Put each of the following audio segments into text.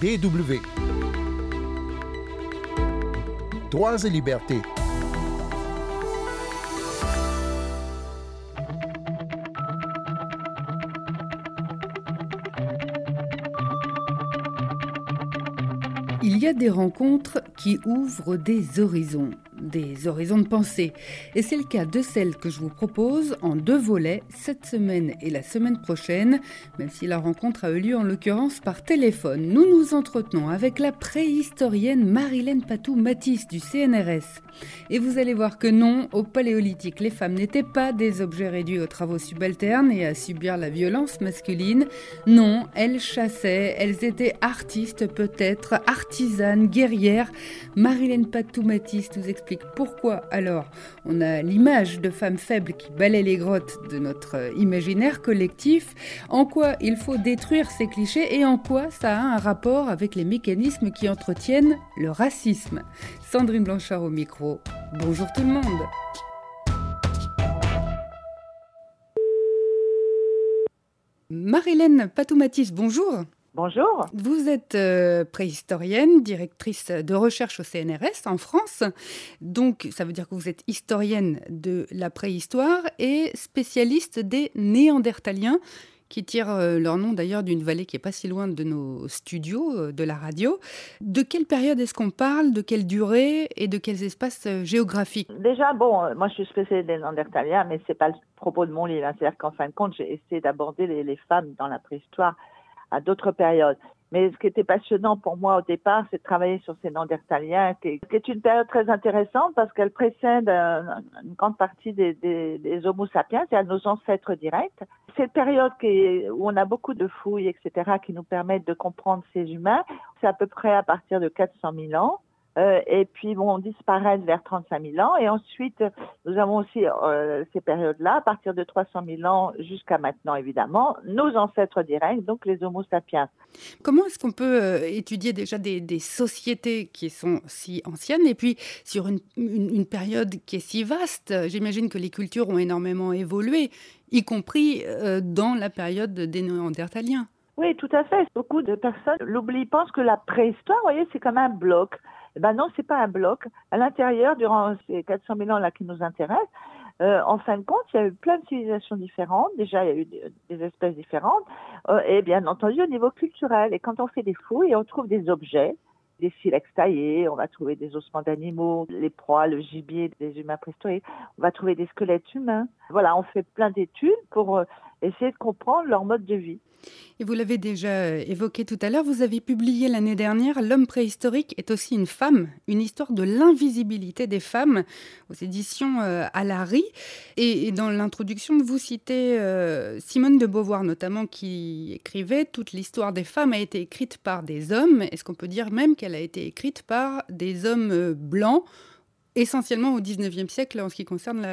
DW. Droits et libertés. Il y a des rencontres qui ouvrent des horizons de pensée. Et c'est le cas de celle que je vous propose en 2 volets, cette semaine et la semaine prochaine, même si la rencontre a eu lieu en l'occurrence par téléphone. Nous nous entretenons avec la préhistorienne Marilène Patou-Mathis du CNRS. Et vous allez voir que non, au Paléolithique, les femmes n'étaient pas des objets réduits aux travaux subalternes et à subir la violence masculine. Non, elles chassaient, elles étaient artistes peut-être, artisanes, guerrières. Marilène Patou-Mathis nous explique pourquoi alors on a l'image de femmes faibles qui balaient les grottes de notre imaginaire collectif, en quoi il faut détruire ces clichés et en quoi ça a un rapport avec les mécanismes qui entretiennent le racisme. Sandrine Blanchard au micro. Bonjour tout le monde. Marilène Patou-Mathis, bonjour. Bonjour. Vous êtes préhistorienne, directrice de recherche au CNRS en France. Donc, ça veut dire que vous êtes historienne de la préhistoire et spécialiste des Néandertaliens, qui tirent leur nom d'ailleurs d'une vallée qui n'est pas si loin de nos studios de la radio. De quelle période est-ce qu'on parle, de quelle durée et de quels espaces géographiques? Déjà, moi je suis spécialiste des Néandertaliens, mais c'est pas le propos de mon livre. C'est-à-dire qu'en fin de compte, j'ai essayé d'aborder les femmes dans la préhistoire à d'autres périodes. Mais ce qui était passionnant pour moi au départ, c'est de travailler sur ces Néandertaliens, qui est une période très intéressante parce qu'elle précède une grande partie des Homo sapiens, c'est-à-dire nos ancêtres directs. C'est une période où on a beaucoup de fouilles, etc., qui nous permettent de comprendre ces humains. C'est à peu près à partir de 400 000 ans. Et puis vont disparaître vers 35 000 ans. Et ensuite, nous avons aussi ces périodes-là, à partir de 300 000 ans jusqu'à maintenant, évidemment, nos ancêtres directs, donc les Homo sapiens. Comment est-ce qu'on peut étudier déjà des sociétés qui sont si anciennes et puis sur une période qui est si vaste? J'imagine que les cultures ont énormément évolué, y compris dans la période des Néandertaliens. Oui, tout à fait. Beaucoup de personnes l'oublient, pensent que la préhistoire, vous voyez, c'est comme un bloc. Eh ben non, c'est pas un bloc. À l'intérieur, durant ces 400 000 ans-là qui nous intéressent, en fin de compte, il y a eu plein de civilisations différentes. Déjà, il y a eu des espèces différentes. Et bien entendu, au niveau culturel. Et quand on fait des fouilles, on trouve des objets, des silex taillés, on va trouver des ossements d'animaux, les proies, le gibier des humains préhistoriques. On va trouver des squelettes humains. Voilà, on fait plein d'études pour essayer de comprendre leur mode de vie. Et vous l'avez déjà évoqué tout à l'heure, vous avez publié l'année dernière « L'homme préhistorique est aussi une femme », une histoire de l'invisibilité des femmes aux éditions Alary. Et dans l'introduction, vous citez Simone de Beauvoir notamment qui écrivait « Toute l'histoire des femmes a été écrite par des hommes ». Est-ce qu'on peut dire même qu'elle a été écrite par des hommes blancs, essentiellement au XIXe siècle en ce qui concerne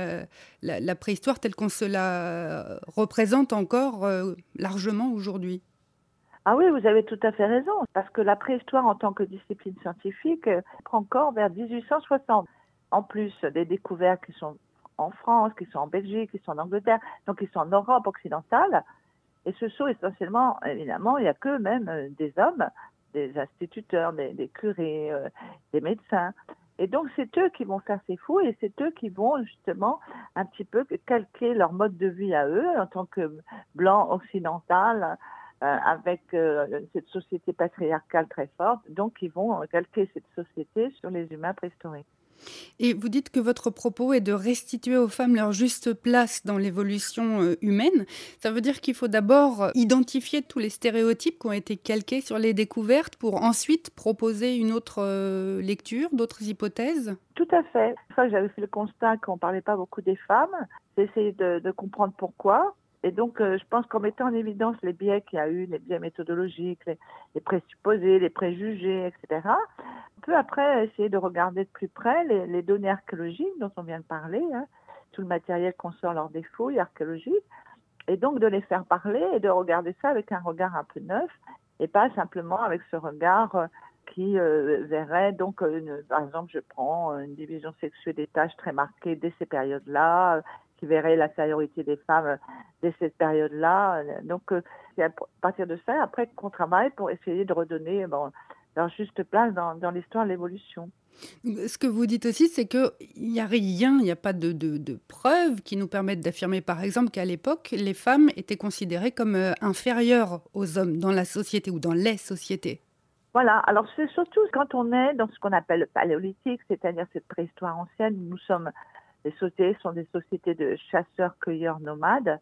la préhistoire telle qu'on se la représente encore largement aujourd'hui? Ah oui, vous avez tout à fait raison, parce que la préhistoire en tant que discipline scientifique prend corps vers 1860. En plus des découvertes qui sont en France, qui sont en Belgique, qui sont en Angleterre, donc qui sont en Europe occidentale, et ce sont essentiellement, évidemment, il n'y a que même des hommes, des instituteurs, des curés, des médecins. Et donc, c'est eux qui vont faire ces fouilles et c'est eux qui vont justement un petit peu calquer leur mode de vie à eux en tant que blancs occidental avec cette société patriarcale très forte. Donc, ils vont calquer cette société sur les humains préhistoriques. Et vous dites que votre propos est de restituer aux femmes leur juste place dans l'évolution humaine. Ça veut dire qu'il faut d'abord identifier tous les stéréotypes qui ont été calqués sur les découvertes pour ensuite proposer une autre lecture, d'autres hypothèses? Tout à fait. Une fois que j'avais fait le constat qu'on ne parlait pas beaucoup des femmes, j'ai essayé de comprendre pourquoi. Et donc, je pense qu'en mettant en évidence les biais qu'il y a eu, les biais méthodologiques, les présupposés, les préjugés, etc., on peut après essayer de regarder de plus près les données archéologiques dont on vient de parler, hein, tout le matériel qu'on sort lors des fouilles archéologiques, et donc de les faire parler et de regarder ça avec un regard un peu neuf, et pas simplement avec ce regard qui verrait, donc, par exemple, je prends une division sexuée des tâches très marquée dès ces périodes-là, qui verrait l'infériorité des femmes dès cette période-là. Donc, c'est à partir de ça, après, qu'on travaille pour essayer de redonner leur juste place dans l'histoire de l'évolution. Ce que vous dites aussi, c'est qu'il n'y a rien, il n'y a pas de preuves qui nous permettent d'affirmer, par exemple, qu'à l'époque, les femmes étaient considérées comme inférieures aux hommes dans la société ou dans les sociétés. Voilà, alors c'est surtout quand on est dans ce qu'on appelle le paléolithique, c'est-à-dire cette préhistoire ancienne, où les sociétés sont des sociétés de chasseurs-cueilleurs nomades.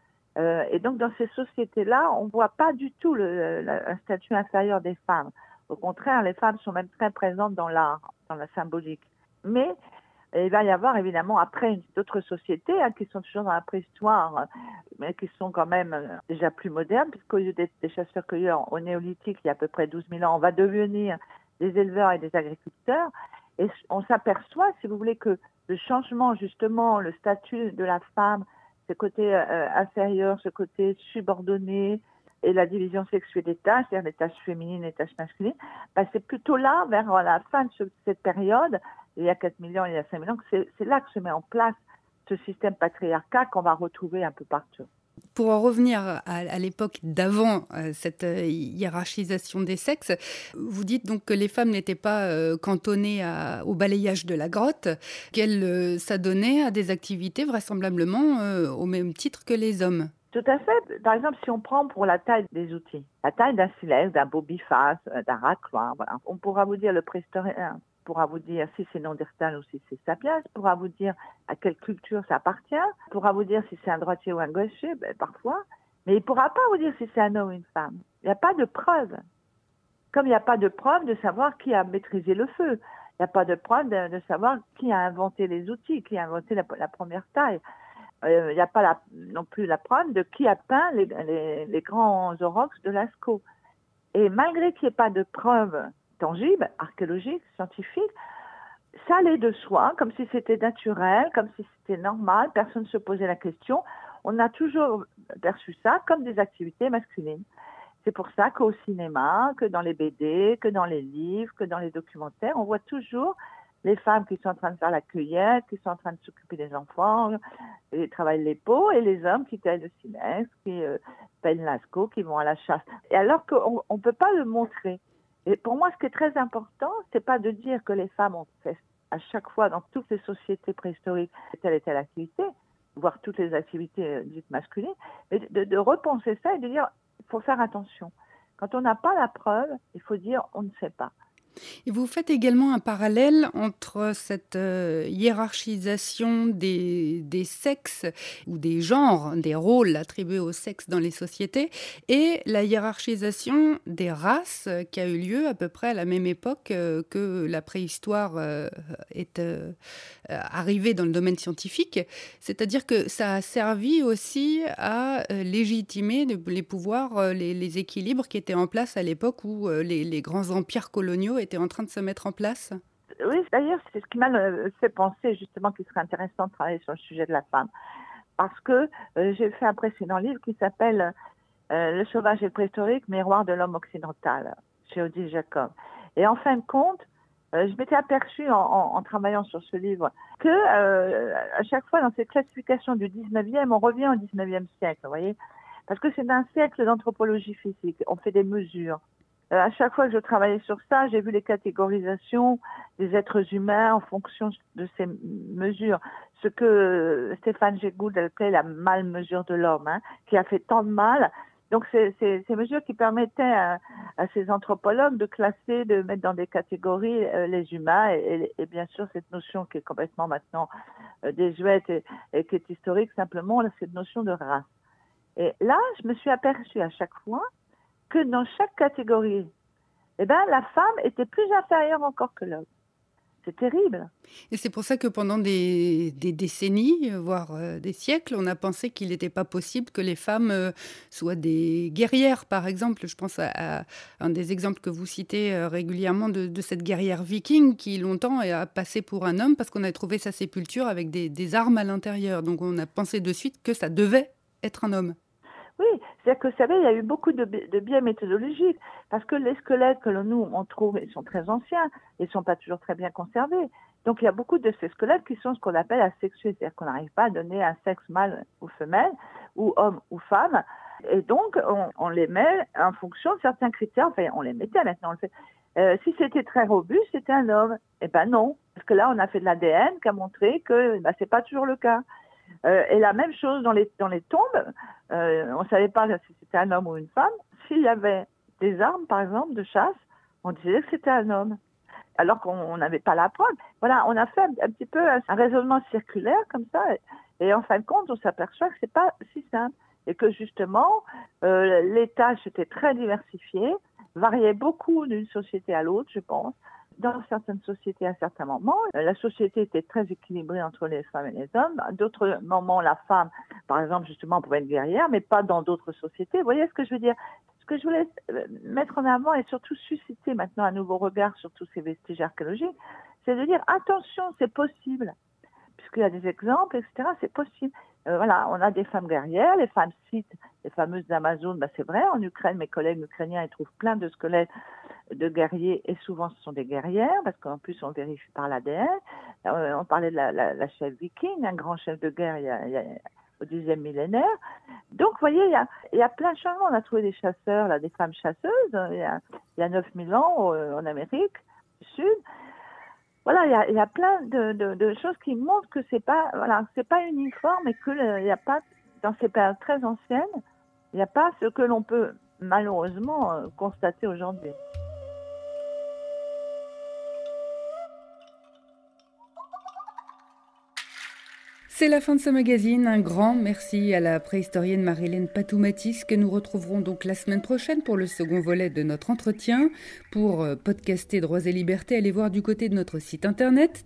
Et donc dans ces sociétés-là, on ne voit pas du tout un statut inférieur des femmes. Au contraire, les femmes sont même très présentes dans l'art, dans la symbolique. Mais il va y avoir évidemment après d'autres sociétés qui sont toujours dans la préhistoire, mais qui sont quand même déjà plus modernes, puisqu'au lieu d'être des chasseurs-cueilleurs au néolithique, il y a à peu près 12 000 ans, on va devenir des éleveurs et des agriculteurs. Et on s'aperçoit, si vous voulez, que le changement, justement, le statut de la femme, ce côté inférieur, ce côté subordonné, et la division sexuée des tâches, c'est-à-dire les tâches féminines et les tâches masculines, c'est plutôt là, vers la fin de cette période, il y a 4 000 ans, il y a 5 000 ans, que c'est là que se met en place ce système patriarcal qu'on va retrouver un peu partout. Pour en revenir à l'époque d'avant cette hiérarchisation des sexes, vous dites donc que les femmes n'étaient pas cantonnées au balayage de la grotte, qu'elles s'adonnaient à des activités vraisemblablement au même titre que les hommes. Tout à fait. Par exemple, si on prend pour la taille des outils, la taille d'un silex, d'un bobiface, d'un racloir, voilà. On pourra vous dire le préhistorien, pourra vous dire si c'est Néandertal ou si c'est Sapiens, pourra vous dire à quelle culture ça appartient, pourra vous dire si c'est un droitier ou un gaucher, parfois, mais il ne pourra pas vous dire si c'est un homme ou une femme. Il n'y a pas de preuve. Comme il n'y a pas de preuve de savoir qui a maîtrisé le feu. Il n'y a pas de preuve de savoir qui a inventé les outils, qui a inventé la première taille. Il n'y a pas non plus la preuve de qui a peint les grands aurochs de Lascaux. Et malgré qu'il n'y ait pas de preuves tangibles, archéologiques, scientifiques, ça allait de soi, comme si c'était naturel, comme si c'était normal, personne ne se posait la question. On a toujours perçu ça comme des activités masculines. C'est pour ça qu'au cinéma, que dans les BD, que dans les livres, que dans les documentaires, on voit toujours les femmes qui sont en train de faire la cueillette, qui sont en train de s'occuper des enfants, qui travaillent les pots, et les hommes qui taillent le silex, qui peignent Lascaux, qui vont à la chasse. Et alors qu'on ne peut pas le montrer. Et pour moi, ce qui est très important, c'est pas de dire que les femmes ont fait à chaque fois dans toutes les sociétés préhistoriques telle et telle activité, voire toutes les activités dites masculines, mais de repenser ça et de dire il faut faire attention. Quand on n'a pas la preuve, il faut dire on ne sait pas. Et vous faites également un parallèle entre cette hiérarchisation des sexes ou des genres, des rôles attribués aux sexes dans les sociétés et la hiérarchisation des races qui a eu lieu à peu près à la même époque que la préhistoire est arrivée dans le domaine scientifique. C'est-à-dire que ça a servi aussi à légitimer les pouvoirs, les équilibres qui étaient en place à l'époque où les grands empires coloniaux étaient en train de se mettre en place. Oui, d'ailleurs, c'est ce qui m'a fait penser justement qu'il serait intéressant de travailler sur le sujet de la femme. Parce que j'ai fait un précédent livre qui s'appelle Le sauvage et le préhistorique, miroir de l'homme occidental, chez Odile Jacob. Et en fin de compte, je m'étais aperçue en travaillant sur ce livre que à chaque fois dans cette classification du 19e, on revient au 19e siècle, vous voyez, parce que c'est un siècle d'anthropologie physique, on fait des mesures. À chaque fois que je travaillais sur ça, j'ai vu les catégorisations des êtres humains en fonction de ces mesures. Ce que Stéphane Jay Gould appelait la mal-mesure de l'homme, qui a fait tant de mal. Donc, c'est ces mesures qui permettaient à ces anthropologues de classer, de mettre dans des catégories les humains et bien sûr cette notion qui est complètement maintenant désuète et qui est historique, simplement cette notion de race. Et là, je me suis aperçue à chaque fois que dans chaque catégorie, la femme était plus inférieure encore que l'homme. C'est terrible. Et c'est pour ça que pendant des décennies, voire des siècles, on a pensé qu'il n'était pas possible que les femmes soient des guerrières, par exemple. Je pense à un des exemples que vous citez régulièrement de cette guerrière viking qui longtemps a passé pour un homme parce qu'on a trouvé sa sépulture avec des armes à l'intérieur. Donc on a pensé de suite que ça devait être un homme. Oui, c'est-à-dire que vous savez, il y a eu beaucoup de biais méthodologiques, parce que les squelettes que nous on trouve, ils sont très anciens, ils ne sont pas toujours très bien conservés. Donc il y a beaucoup de ces squelettes qui sont ce qu'on appelle asexués, c'est-à-dire qu'on n'arrive pas à donner un sexe mâle ou femelle, ou homme ou femme. Et donc on les met en fonction de certains critères, enfin on les mettait maintenant, on le fait. Si c'était très robuste, c'était un homme. Eh ben non, parce que là on a fait de l'ADN qui a montré que c'est pas toujours le cas. Et la même chose dans les tombes, on savait pas si c'était un homme ou une femme. S'il y avait des armes, par exemple, de chasse, on disait que c'était un homme, alors qu'on n'avait pas la preuve. Voilà, on a fait un petit peu un raisonnement circulaire comme ça, et en fin de compte, on s'aperçoit que c'est pas si simple, et que justement, les tâches étaient très diversifiées, variaient beaucoup d'une société à l'autre, je pense. Dans certaines sociétés, à certains moments, la société était très équilibrée entre les femmes et les hommes. À d'autres moments, la femme, par exemple, justement, pouvait être guerrière, mais pas dans d'autres sociétés. Vous voyez ce que je veux dire? Ce que je voulais mettre en avant et surtout susciter maintenant un nouveau regard sur tous ces vestiges archéologiques, c'est de dire attention, c'est possible. Puisqu'il y a des exemples, etc., c'est possible. Voilà, on a des femmes guerrières, les femmes scythes, les fameuses Amazones, c'est vrai, en Ukraine, mes collègues ukrainiens, ils trouvent plein de squelettes de guerriers, et souvent ce sont des guerrières, parce qu'en plus on vérifie par l'ADN. On parlait de la chef viking, un grand chef de guerre au 10e millénaire. Donc, vous voyez, il y a plein de changements. On a trouvé des chasseurs, là, des femmes chasseuses, il y a 9000 ans en Amérique du Sud. Voilà, il y a plein de choses qui montrent que c'est pas uniforme et qu'il n'y a pas, dans ces périodes très anciennes, il n'y a pas ce que l'on peut malheureusement constater aujourd'hui. C'est la fin de ce magazine. Un grand merci à la préhistorienne Marie-Hélène Patou-Mathis que nous retrouverons donc la semaine prochaine pour le second volet de notre entretien. Pour podcaster Droits et Libertés, allez voir du côté de notre site internet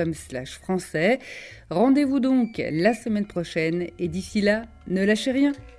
tw.com/français. Rendez-vous donc la semaine prochaine et d'ici là, ne lâchez rien.